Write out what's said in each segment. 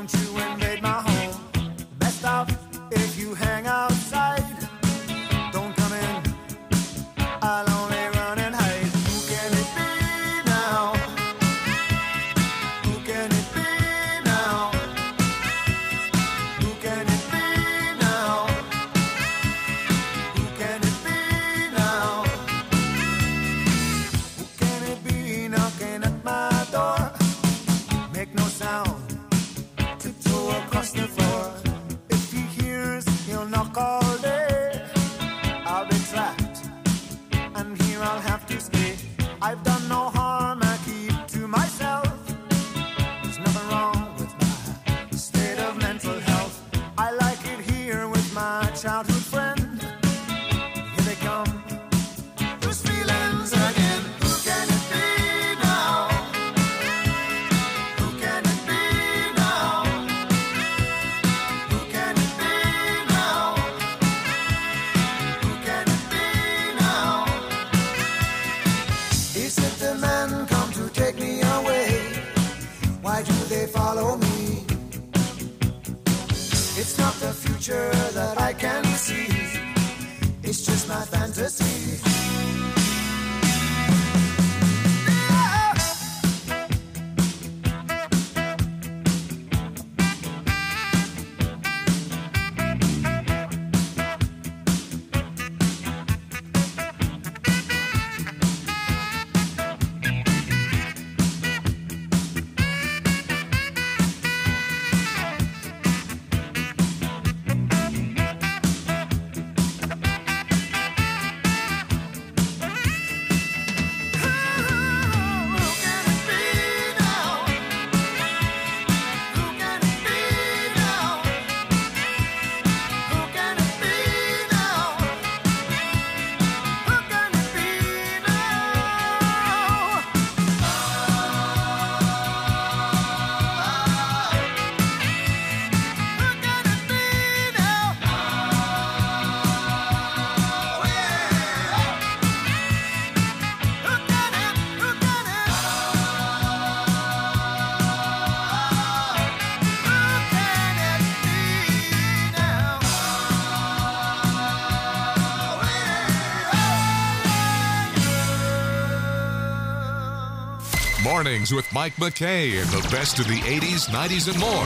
Mornings with Mike McKay and the best of the 80s, 90s, and more.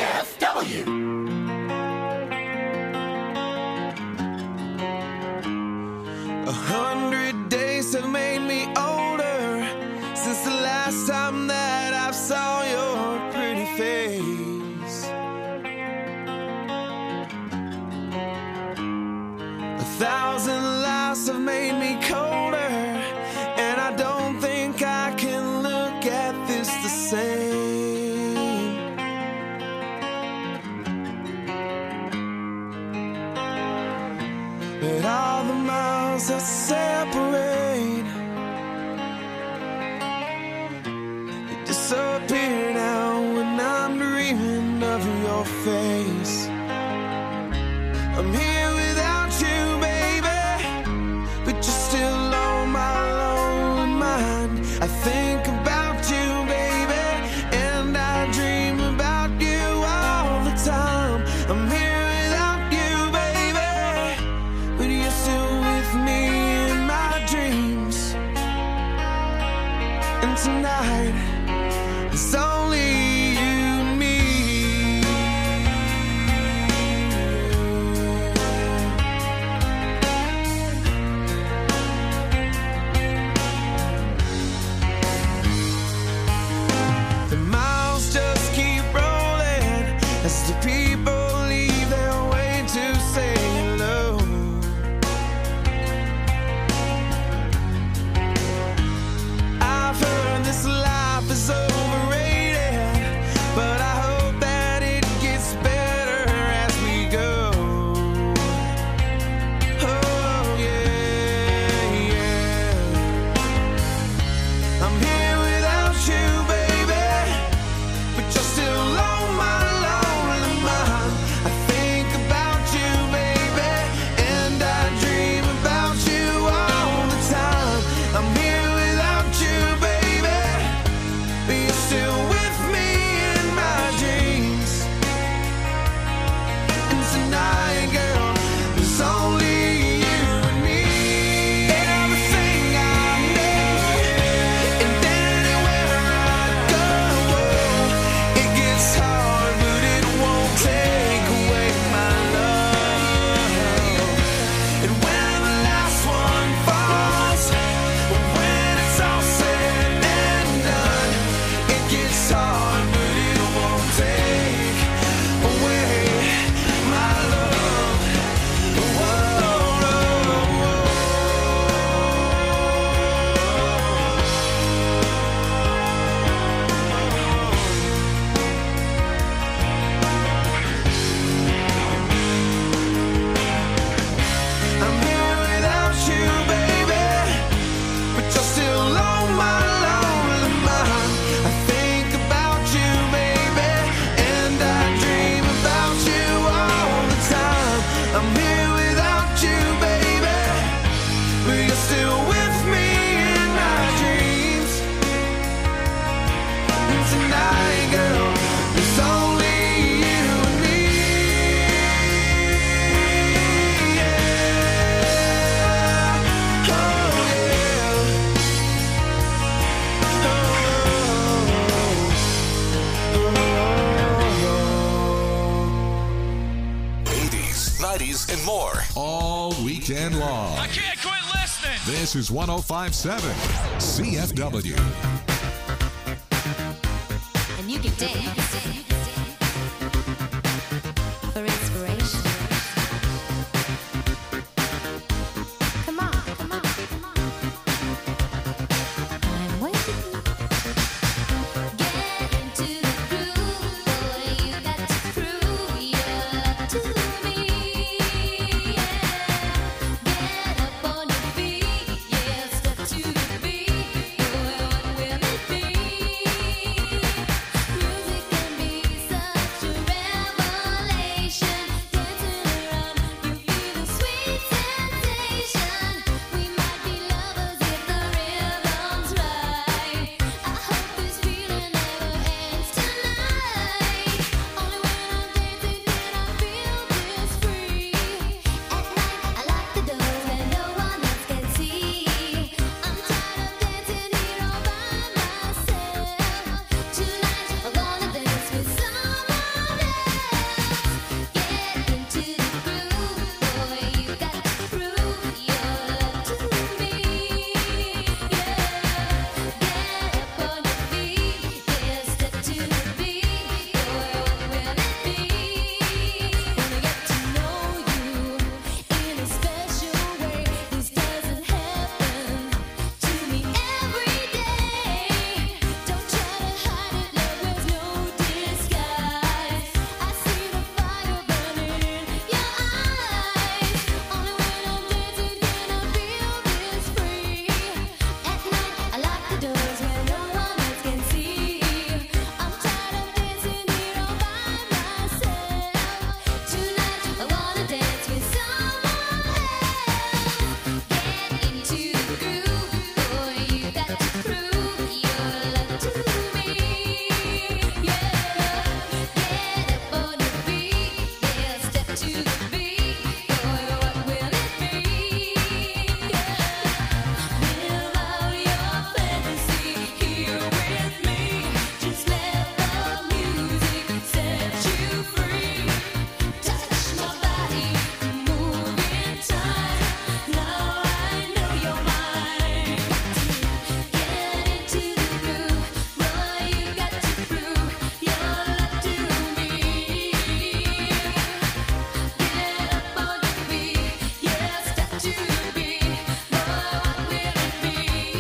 CFW. 100 days have made me older since the last time that I saw your pretty face. 1,000 lives have made me colder, and I don't think I can look at this the same. But all the miles that separate, they disappear now when I'm dreaming of your face. I'm here without you, baby, but you're still on my lonely mind. I think about you, baby, and I dream about you all the time. I'm here without you, baby, but you're still with me in my dreams. And tonight, it's only you and me. 90s, and more. All weekend long. I can't quit listening. This is 105.7 CFW. And you can dance for inspiration. Come on, come on, come on. I'm waiting. Get into the groove, boy. You got to prove your love to me. Yeah. Get up on your feet, yeah. Step to the beat, boy. What will it be? Music can be such a revelation. Dancing around, you feel a sweet sensation. We might be lovers if the rhythm's right. I hope this feeling never ends tonight. Only when I'm dancing can I feel this free. At night I lock the doors where no one else can see. I'm tired of dancing here all by myself. Tonight I'm gonna dance with someone else. Get into the groove, boy. You got to prove your love to me. Yeah. Get up on your feet, yeah. Step to the beat, boy. What will it be? Wanna get to know you in a special way. This doesn't happen to me every day. Don't try to hide it, love. There's no disguise. I see the fire burning in your eyes. Only when I'm dancing can I feel this free. At night I lock the doors where no one else can see. I'm tired of dancing here all by myself. Tonight I wanna dance with someone else. Get into the groove, boy. You got to prove your love to me. Yeah. Get up on your feet, yeah. Step to the beat, boy. What will it be? Yeah. Live out your fantasy here with me. Just let the music set you free. Touch my body, move in time. Now I know you're mine. Get into the groove, boy. You got to prove your love to me. Get up on your feet, yeah. Step to the beat, boy. What will it be?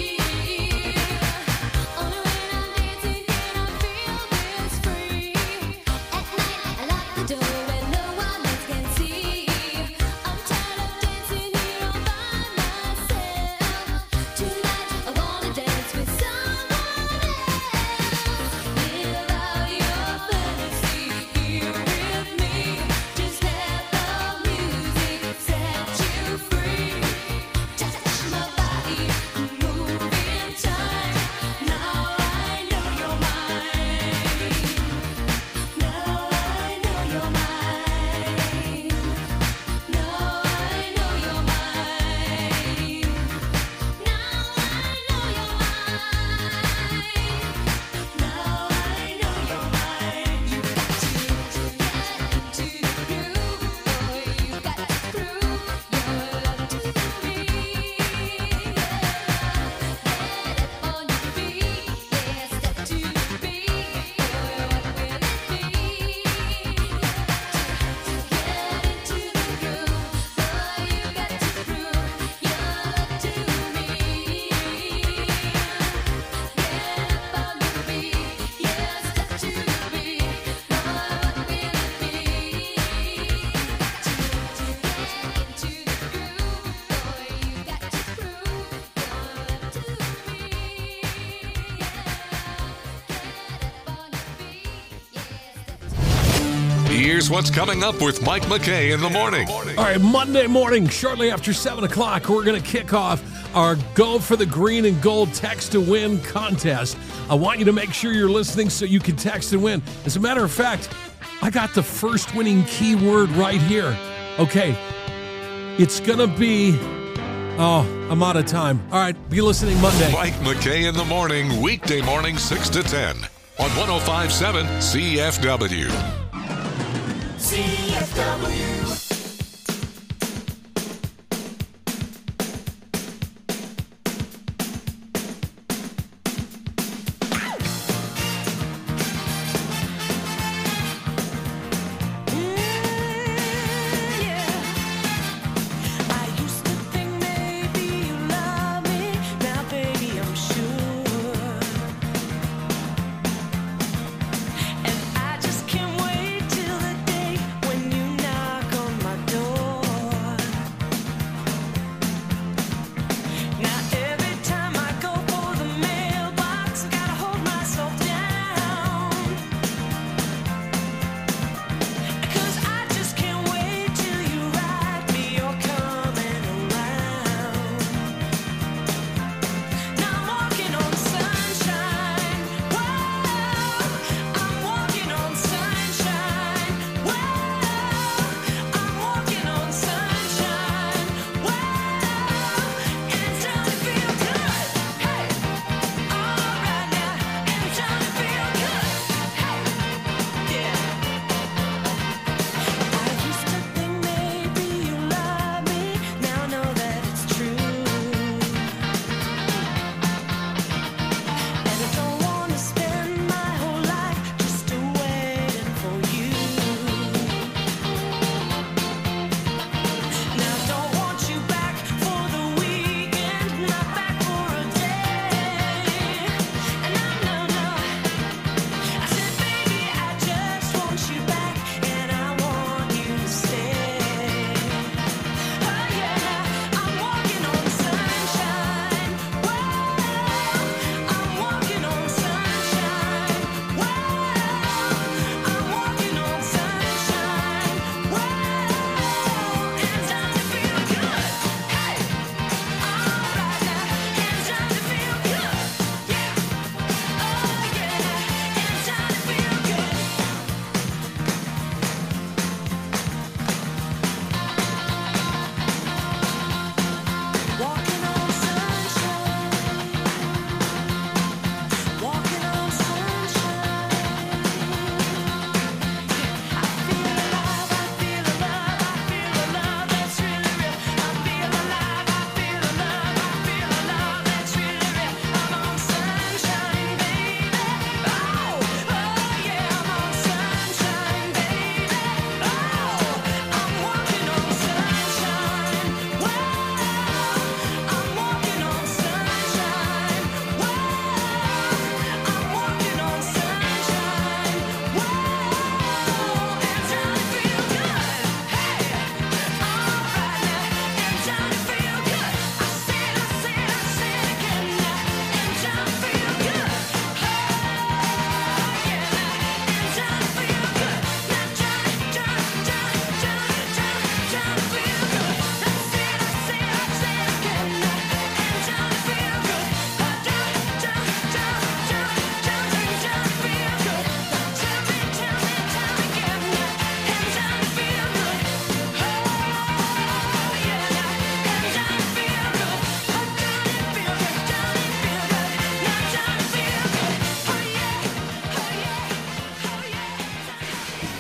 Only when I'm dancing can I feel this free. At night I lock the door where no one else can see. I'm tired of dancing here all by myself. Tonight I wanna dance with someone else. Live out your fantasy here with me. Just let the music set you free. Touch my body, move in time. Now I know you're mine. Now I know you're mine. Now I know you're mine. Now I know you're mine. Now I know you're mine. You got to get into the groove, boy. You got to prove your love to me. Get up on your feet, yeah. Step to the beat, boy. What will it be? Get into the groove, boy. You got to prove your love to me. Get up on your feet, yeah. Step to the beat, boy. What will it be? Get into the groove, boy. You got to prove your love to me. Here's what's coming up with Mike McKay in the morning. All right, Monday morning, shortly after 7 o'clock, we're going to kick off our Go for the Green and Gold Text to Win contest. I want you to make sure you're listening so you can text and win. As a matter of fact, I got the first winning keyword right here. Okay, it's going to be... Oh, I'm out of time. All right, be listening Monday. Mike McKay in the morning, weekday morning 6 to 10 on 105.7 CFW. CFW.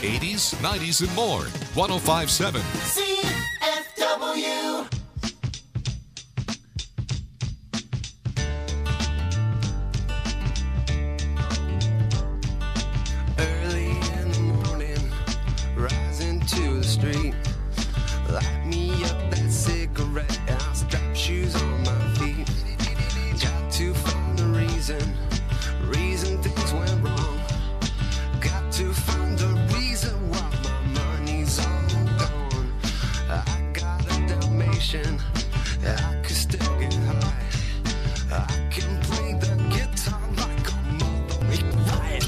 80s, 90s, and more. 1057. CFW. Early in the morning, rising to the street. Light me up that cigarette, I'll strap shoes on my feet. Got to find the reason things went wrong. Got to find the reason why my money's all gone. I got a Dalmatian, I could still get high. I can play the guitar like a mother riot.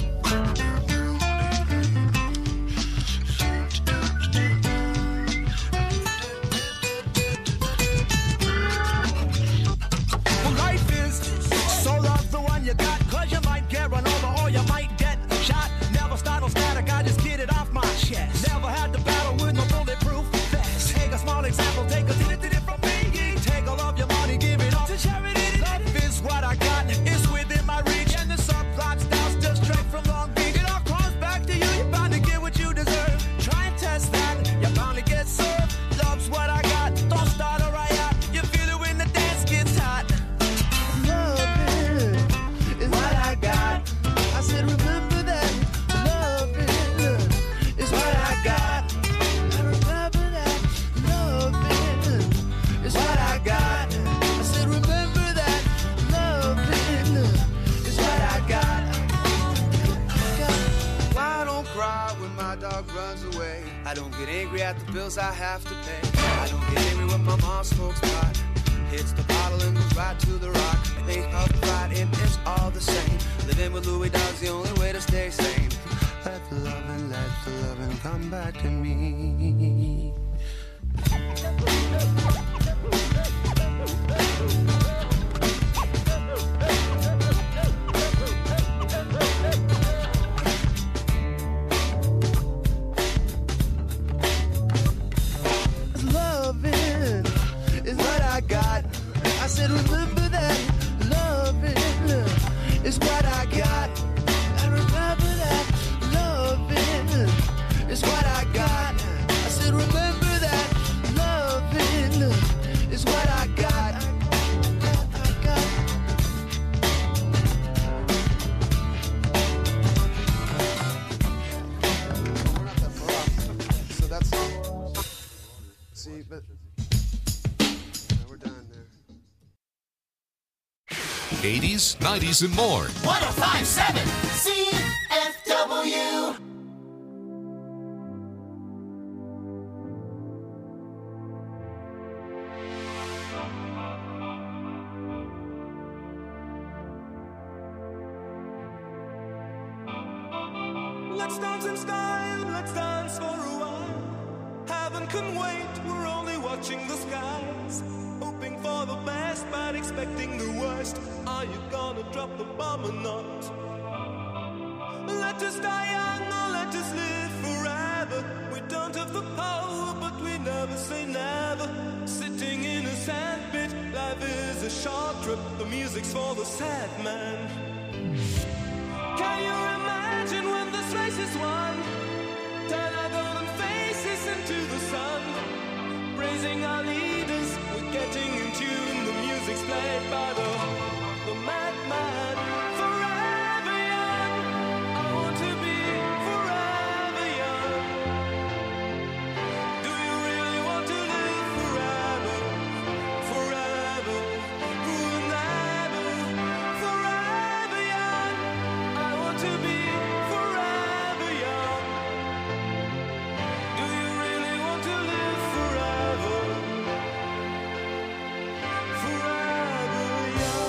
Well, life is so love the one you got, 'cause you might get run over or you might get shot. Never startle static, I just get it off my chest. Never had to battle with no bulletproof vest. Take a small example, take a did it from me. Take all of your money, give it all to charity. Love is what I got, it's within my reach. And the subplots down still straight from Long Beach. It all comes back to you, you're bound to get what you deserve. Try and test that, you're bound to get served. Love's what I got, don't start a riot. You feel it when the dance gets hot. Love is what I got. I said remember that. Love is what I got. I remember that. Love is what I got. I said remember that. Love is what I got. Why don't cry when my dog runs away? I don't get angry at the bills I have to pay. I don't get angry when my mom smokes pot. Hits the bottle and goes right to the rock. Think of pride, it is all the same. Living with Louis Dog's the only way to stay sane. Let the loving come back to me. Loving is what I got. I said remember that. Loving is what I got. I remember that. Loving is what I got. I said remember that. Loving is what I got. I got. We're not that far off. So that's see, but we're done there. 80s, 90s, and more. 1057 CFW. Let's dance in style, let's dance for a while. Heaven can wait, we're only watching the skies. Hoping for the best, but expecting the worst. Are you gonna drop the bomb or not? Let us die young or let us live forever. We don't have the power, but we never say never. Sitting in a sandpit, life is a short trip. The music's for the sad man. Can you imagine when this race is won? Turn our golden faces into the sun. Praising our leaders, we're getting in tune. The music's played by the madman. Forever young, I want to be forever young. Do you really want to live forever? Forever, forever, forever young. I want to be forever young. Do you really want to live forever? Forever young.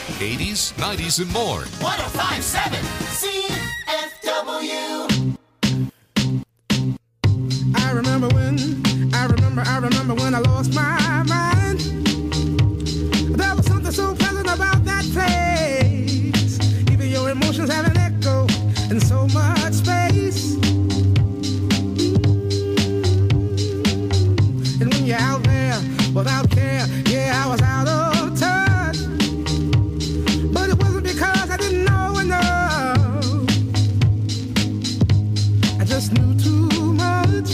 80s, 90s, and more. 1057 CFW. I remember when I lost my mind. There was something so pleasant about that place. Even your emotions have an echo in so much space. And when you're out there without care, yeah, I was out of touch. But it wasn't because I didn't know enough. I just knew too much.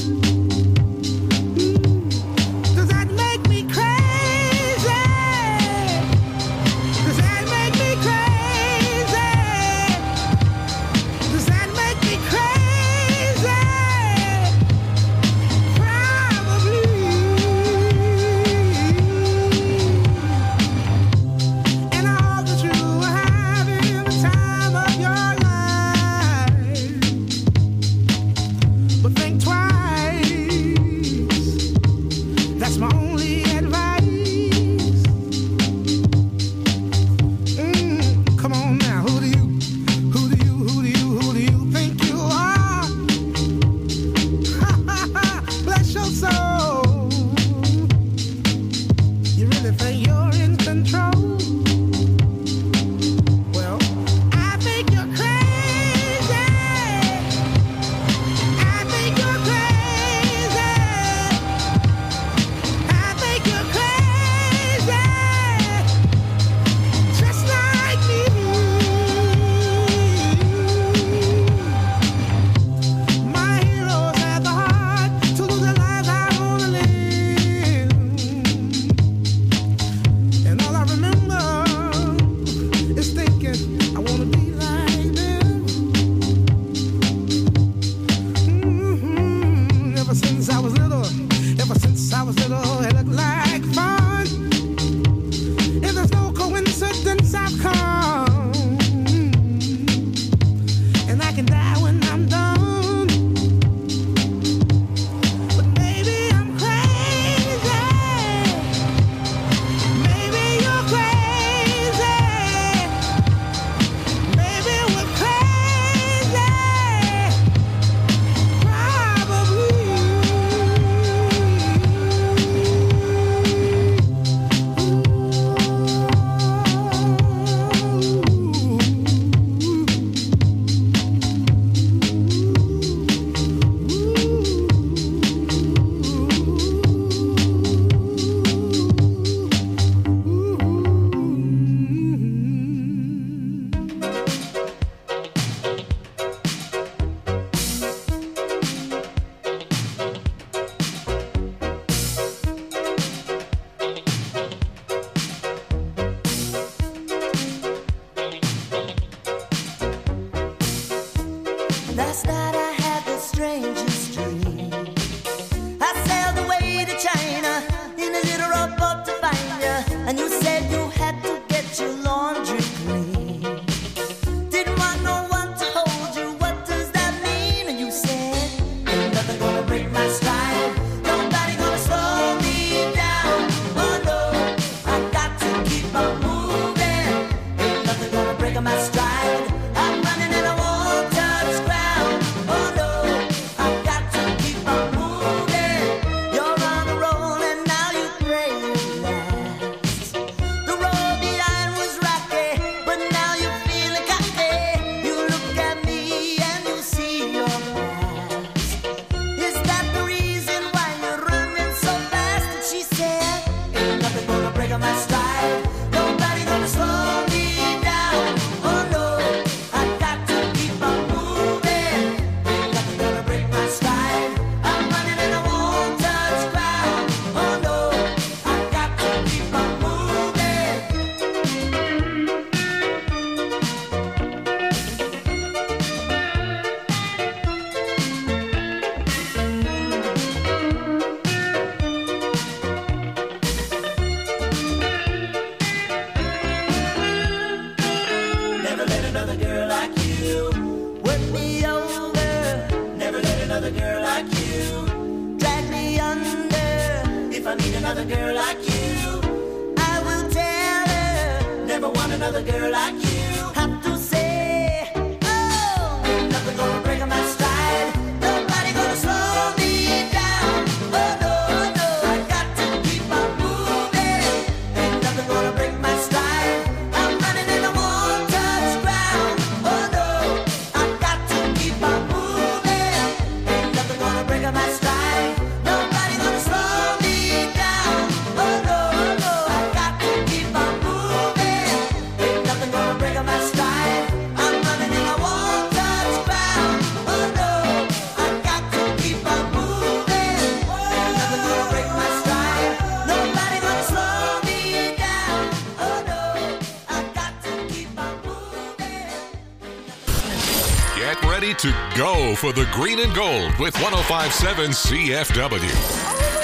Does that make me crazy? Does that make me crazy? Does that make me crazy? Probably. And I hope that you are having the time of your life. But think twice. That's my only advice. Come on now, who do you think you are? Bless your soul. You really think you're in control? Well, I think you're crazy. I think you're crazy. I think you're crazy. Just like me. My heroes had the heart to lose their lives. I wanna live. And all I remember is thinking I wanna be like them. Ever since I was little, it looked like fun. If there's no coincidence, I've come. And I can die when I'm done. But maybe I'm crazy. Maybe you're crazy. Maybe we're crazy. Last night I had the strangest dream. I sailed away to China in a little rowboat to find you, and you said you had to get your laundry clean. Didn't want no one to hold you. What does that mean? And you said, ain't nothing gonna break my stride. Nobody gonna slow me down. Oh no, I got to keep on moving. Ain't nothing gonna break my stride. I'm running and I won't touch ground. Oh no, I got to keep on moving. You're on a roll and now you pray it lasts. The road behind was rocky, but now you're feeling cocky. You look at me and you see your past. Is that the reason why you're running so fast? And she said, ain't nothing gonna break my stride. Nobody gonna slow me down. Oh no, I got to keep on moving. Ain't nothing gonna break my stride. I'm running and I won't touch ground. Oh no, I got to keep on moving. Never let another girl like you work me over. Never let another girl like you drag me under. If I meet another girl like you, I will tell her. Never wanna another girl like you. Have to say, oh, ain't nothing gonna break my stride. Nobody gonna slow me down. Oh no, no, I got to keep on moving. Ain't nothing gonna break my stride. I'm running in the won't touch ground. Oh no, I got to keep on moving. Ain't nothing gonna break my stride. Nobody gonna slow me down. Oh no, no, I got to keep on moving. Ain't nothing gonna break my stride. I'm running in the won't touch ground. Oh no, I got to keep on moving. Ain't nothing gonna break my stride. Nobody gonna slow me down. Oh no, I got to keep on moving. Get ready to go for the green and gold with 105.7 CFW.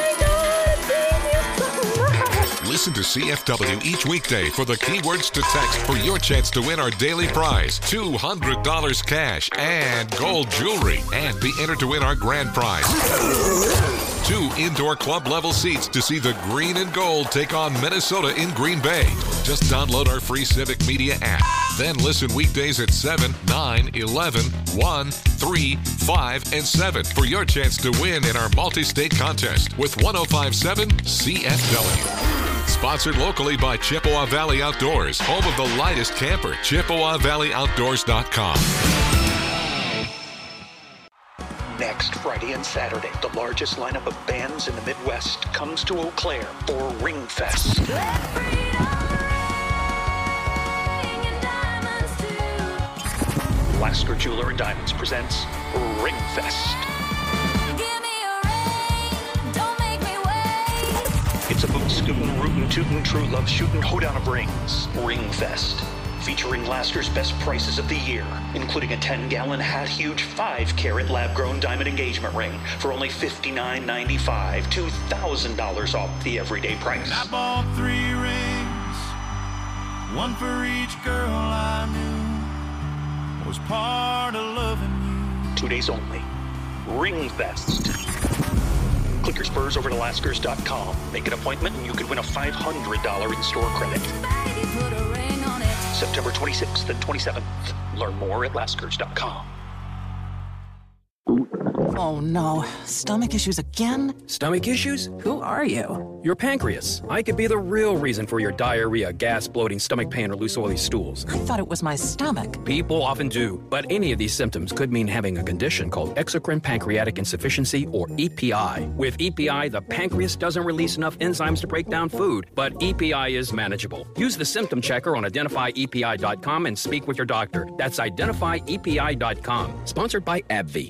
Listen to CFW each weekday for the keywords to text for your chance to win our daily prize, $200 cash and gold jewelry, and be entered to win our grand prize, 2 indoor club level seats to see the green and gold take on Minnesota in Green Bay. Just download our free Civic Media app. Then listen weekdays at 7, 9, 11, 1, 3, 5, and 7 for your chance to win in our multi-state contest with 105.7 CFW. Sponsored locally by Chippewa Valley Outdoors, home of the lightest camper, ChippewaValleyOutdoors.com. Next Friday and Saturday, the largest lineup of bands in the Midwest comes to Eau Claire for Ringfest. Lasker Jeweler and Diamonds presents Ringfest. It's a boot scootin', rootin', tootin', true love shootin', hoedown of rings. Ringfest. Featuring Lasker's best prices of the year, including a 10-gallon hat huge 5-carat lab-grown diamond engagement ring for only $59.95, $2,000 off the everyday price. I bought 3 rings, one for each girl I knew, was part of loving you. 2 days only. Ringfest. Click your spurs over to Laskers.com. Make an appointment and you could win a $500 in-store credit. September 26th and 27th. Learn more at Laskers.com. Oh no, stomach issues again? Stomach issues? Who are you? Your pancreas. I could be the real reason for your diarrhea, gas, bloating, stomach pain, or loose oily stools. I thought it was my stomach. People often do, but any of these symptoms could mean having a condition called exocrine pancreatic insufficiency, or EPI. With EPI, the pancreas doesn't release enough enzymes to break down food, but EPI is manageable. Use the symptom checker on identifyepi.com and speak with your doctor. That's identifyepi.com. Sponsored by AbbVie.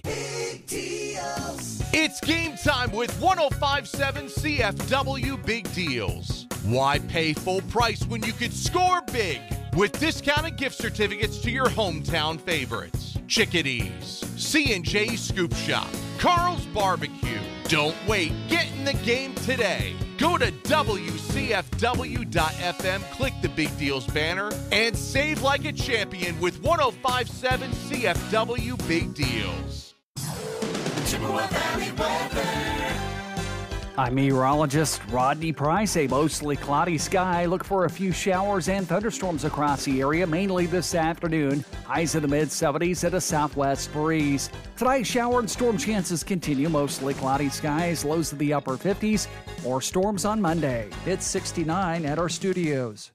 It's game time with 105.7 CFW Big Deals. Why pay full price when you could score big with discounted gift certificates to your hometown favorites? Chickadees, C&J Scoop Shop, Carl's Barbecue. Don't wait. Get in the game today. Go to WCFW.FM, click the Big Deals banner, and save like a champion with 105.7 CFW Big Deals. Chippewa Valley weather. I'm meteorologist Rodney Price. A mostly cloudy sky. Look for a few showers and thunderstorms across the area, mainly this afternoon. Highs in the mid-70s and a southwest breeze. Tonight, shower and storm chances continue. Mostly cloudy skies. Lows in the upper 50s. More storms on Monday. It's 69 at our studios.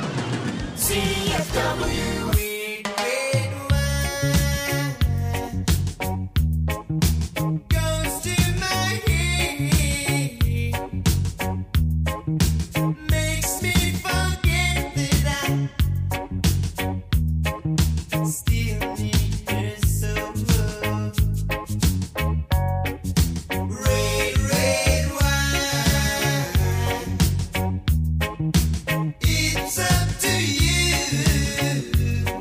CFW. It's up to you.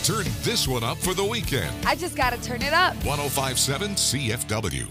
Turn this one up for the weekend. I just gotta turn it up. 105.7 CFW.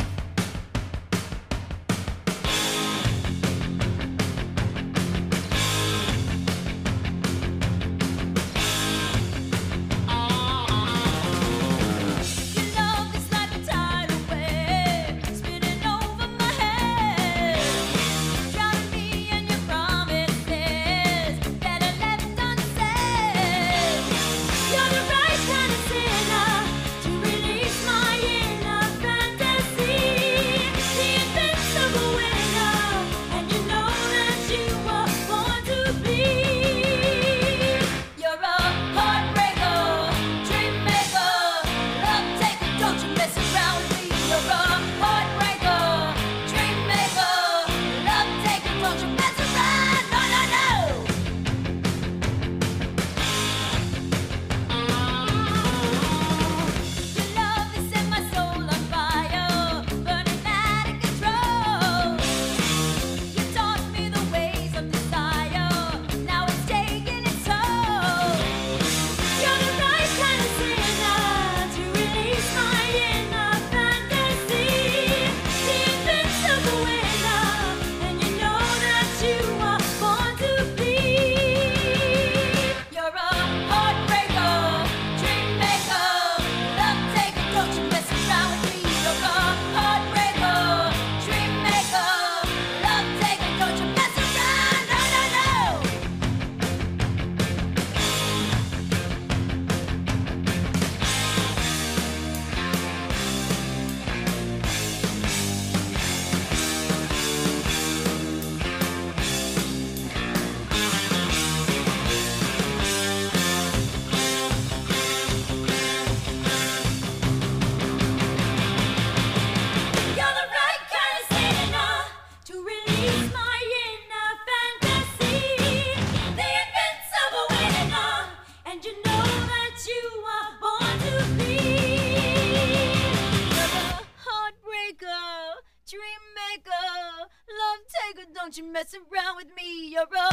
Don't you mess around with me, you're a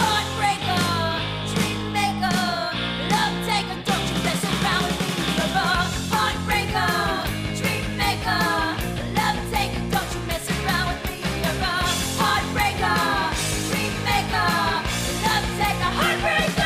heartbreaker, dream maker, love taker. Don't you mess around with me, you're a heartbreaker, dream maker, love taker. Don't you mess around with me, you're a heartbreaker, dream maker, love taker, heartbreaker.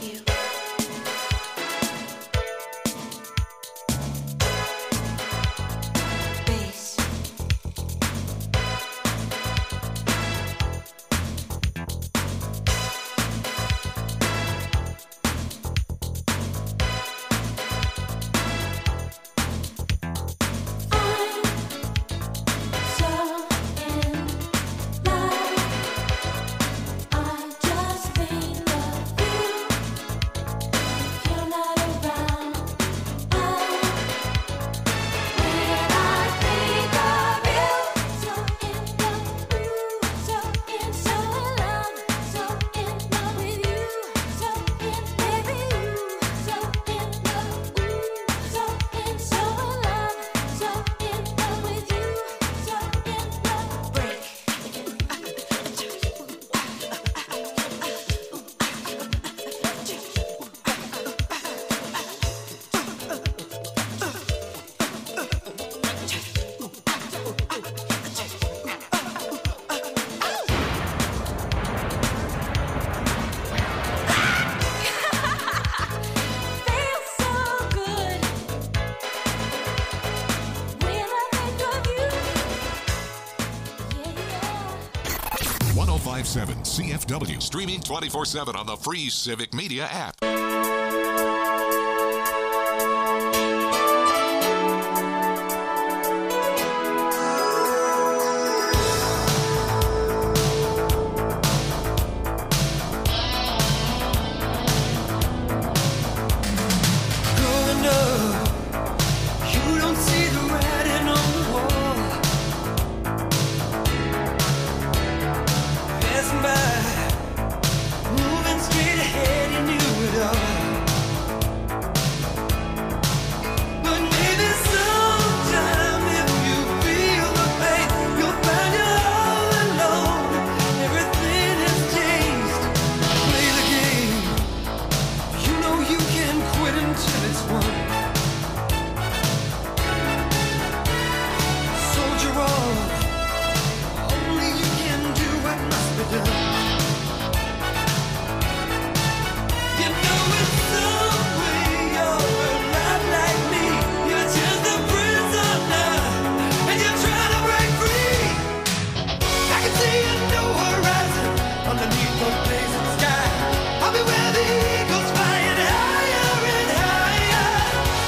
Feels so good when I think of you. Yeah. 1057 CFW, streaming 24/7 on the free Civic Media app. Growing up, you don't see the writing on the wall. Passing by, moving straight ahead, you knew it all. But maybe sometime if you feel the pain, you'll find you're all alone. Everything has changed. Play the game. You know you can quit until it's won. Soldier on. Only you can do what must be done. You know in some way you're alive like me. You're just a prisoner, and you're trying to break free. I can see a new horizon underneath the blazing sky. I'll be where the eagles flying higher and higher.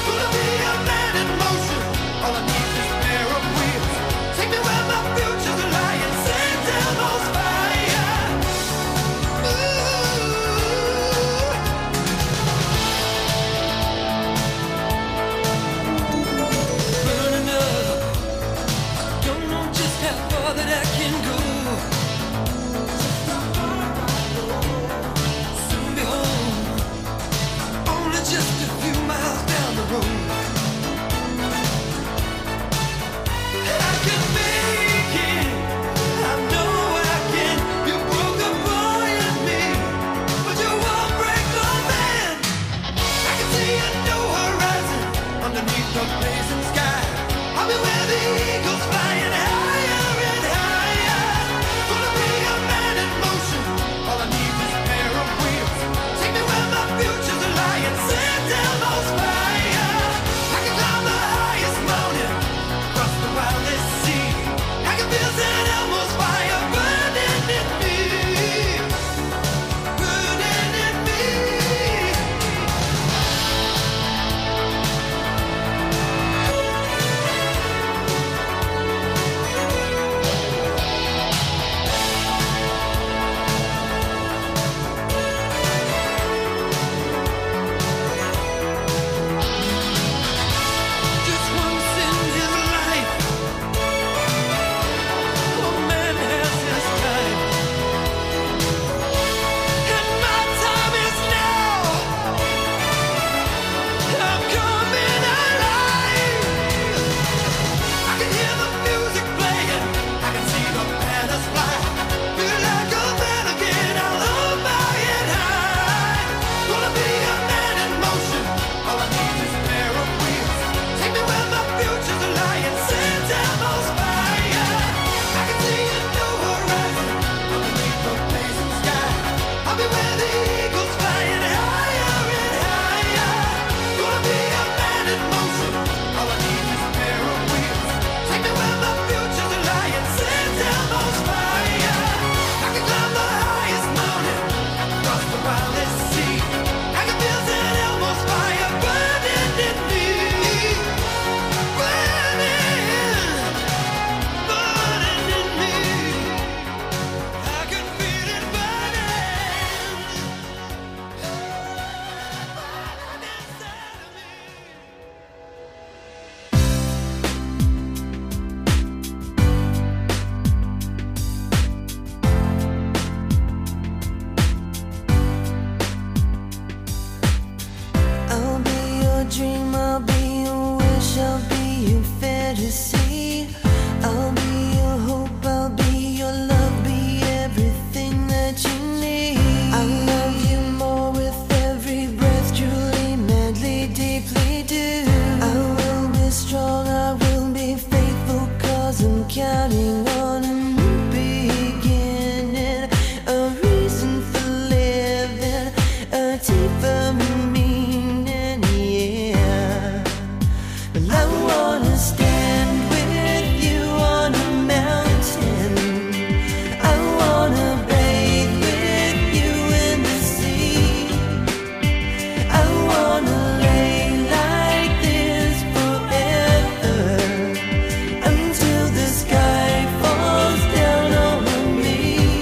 dream, I'll be your wish, I'll be your fantasy. I'll be your hope, I'll be your love, be everything that you need. I'll love you more with every breath, truly, madly, deeply do. I will be strong, I will be faithful, 'cause I'm counting on a new beginning, a reason for living, a deeper meaning, yeah. Well, I wanna stand with you on a mountain. I wanna bathe with you in the sea. I wanna lay like this forever, until the sky falls down over me.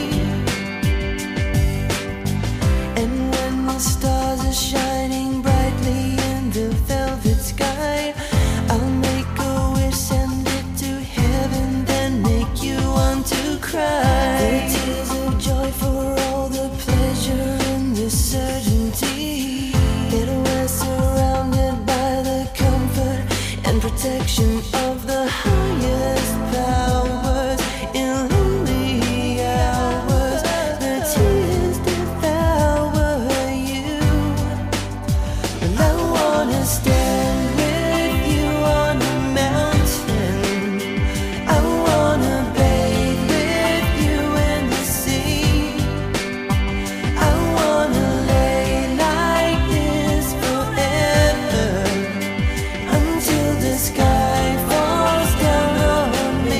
And when the stars are shining brightly in the velvet sky, I'll make a wish, send it to heaven, then make you want to cry. The tears of joy for all the pleasure and the certainty that we're surrounded by the comfort and protection of the highest powers. In lonely hours, the tears devour you. Well, I wanna stand with you on a mountain. I wanna bathe with you in the sea. I wanna lay like this forever, until the sky falls down on me.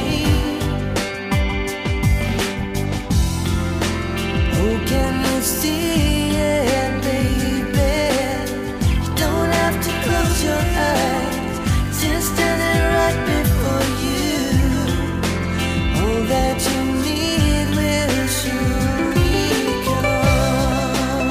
Oh, can you see it, baby? You don't have to close your eyes, just standing right before you. All that you need will surely come.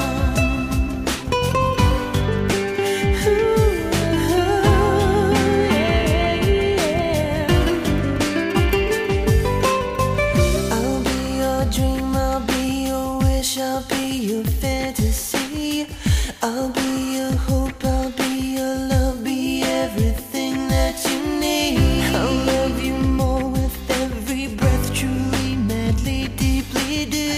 I'll be your dream, I'll be your wish, I'll be your fantasy. I'll be your hope, I'll be your love, be everything that you need. I'll love you more with every breath, truly, madly, deeply do.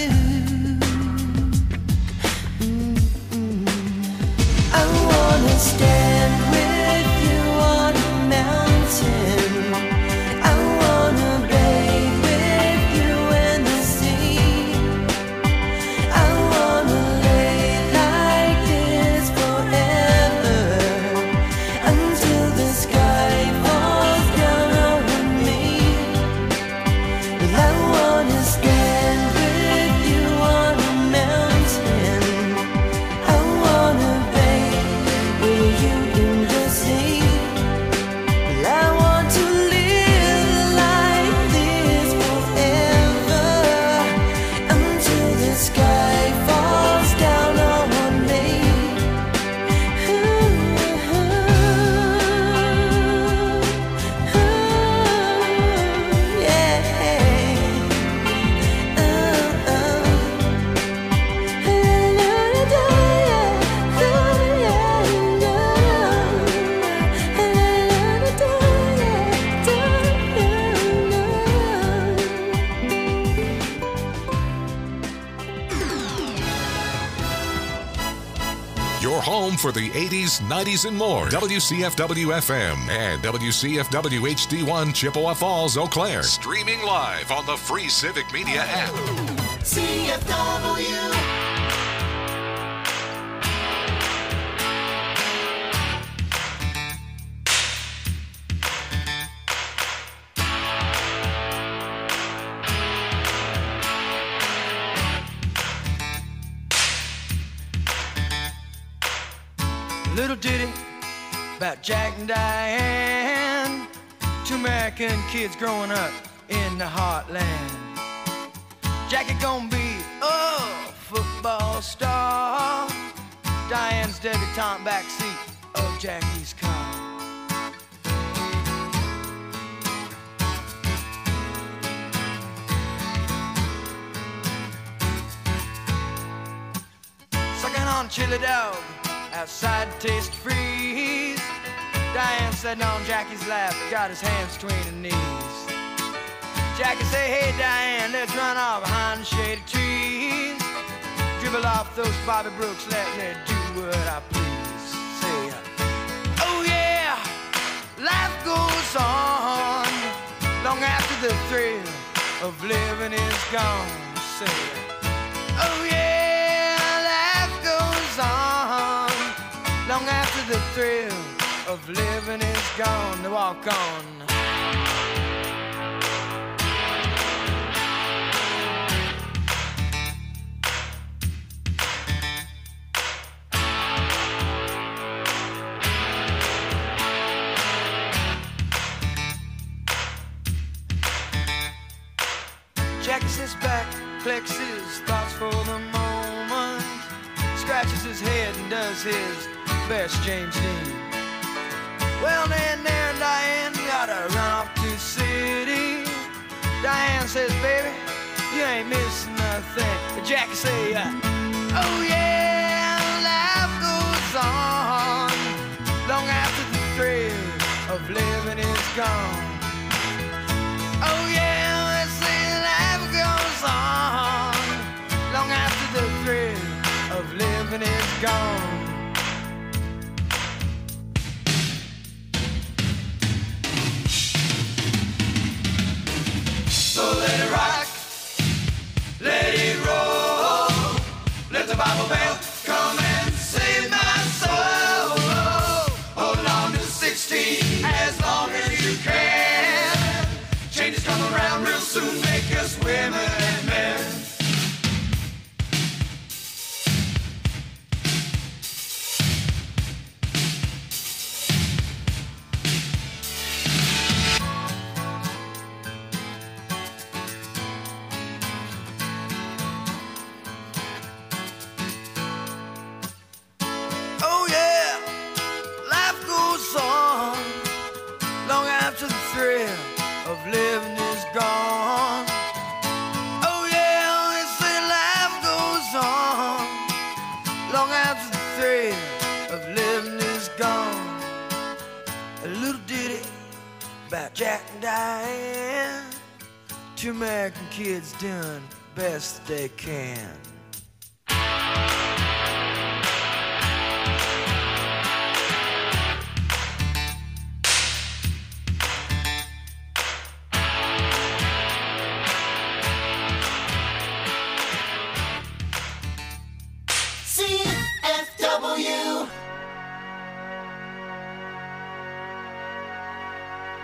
I wanna stand with you on a mountain. I wanna bathe with you in the sea. I wanna lay like this forever, until the sky falls down over me. Well, I wanna stand with you on a mountain. I wanna bathe with you in the sea. Well, I want to live like this forever, until the sky falls down on me. Your home for the 80s, 90s, and more. WCFW FM and WCFW HD1 Chippewa Falls, Eau Claire. Streaming live on the free Civic Media app. CFW. Little ditty about Jack and Diane, two American kids growing up in the heartland. Jackie gonna be a football star, Diane's debutante backseat of Jackie's car. Sucking on chili dog outside Taste Freeze. Diane sitting on Jackie's lap, got his hands between her knees. Jackie say, hey Diane, let's run off behind the shady trees. Dribble off those Bobby Brooks, let me do what I please. Say, oh yeah, life goes on long after the thrill of living is gone. Say, oh yeah, life goes on long after the thrill of living is gone. To walk on. Jackie sits back, collects his thoughts for the moment, scratches his head and does his best James Dean. Well, then there, Diane, gotta run off to the city. Diane says, baby, you ain't missing nothing. Jackie say, oh yeah, life goes on long after the thrill of living is gone. Oh yeah, they say life goes on long after the thrill of living is gone. So let it rock, let it roll, let the Bible Belt come and save my soul. Hold on to 16 as long as you can. Changes come around real soon, make us women and men. Oh yeah, life goes on long after the thrill of living is gone. Oh yeah, they say life goes on long after the thrill of living is gone. A little ditty about Jack and Diane, two American kids doing best they can.